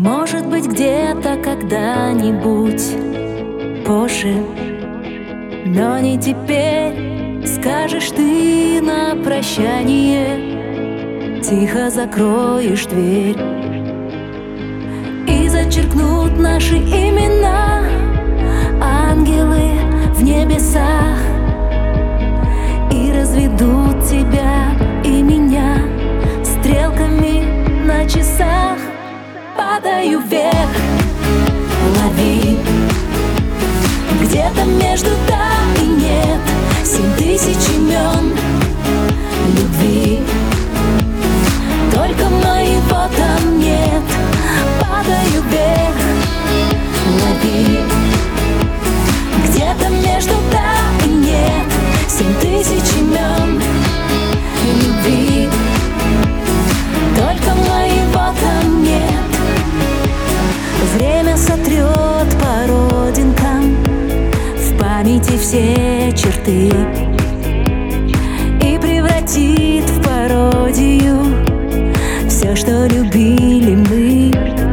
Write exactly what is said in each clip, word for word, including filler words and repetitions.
Может быть, где-то когда-нибудь позже, но не теперь. Скажешь ты на прощание, тихо закроешь дверь, и зачеркнут наши имена ангелы в небесах, и разведут тебя и меня стрелками на часах. Падаю вверх, лови, где-то между да и нет семь тысяч имен любви, только моего там нет. Падаю вверх, лови, где-то между да и нет семь тысяч имен любви, только моего там нет. Время сотрет по родинкам в памяти все черты и превратит в пародию все, что любили мы.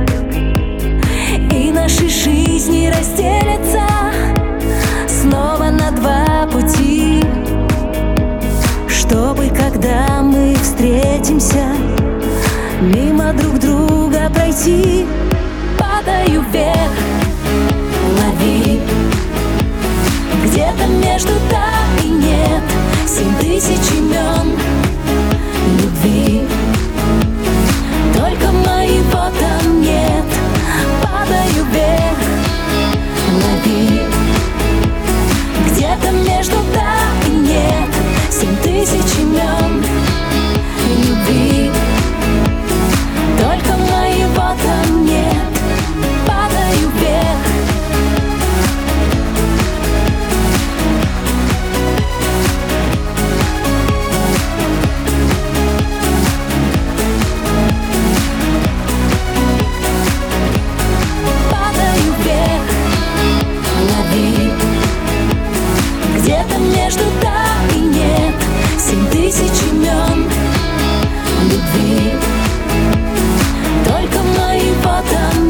И наши жизни разделятся снова на два пути, чтобы, когда мы встретимся, мимо друг друга пройти. Падаю вверх, лови, где-то между да и нет семь тысяч имен любви, только моего там нет. Падаю вверх, лови, где-то между да и нет семь тысяч имен любви, только моего там нет. Падаю вверх, падаю вверх, лови, где-то между да и нет семь тысяч имен любви, только моего там нет.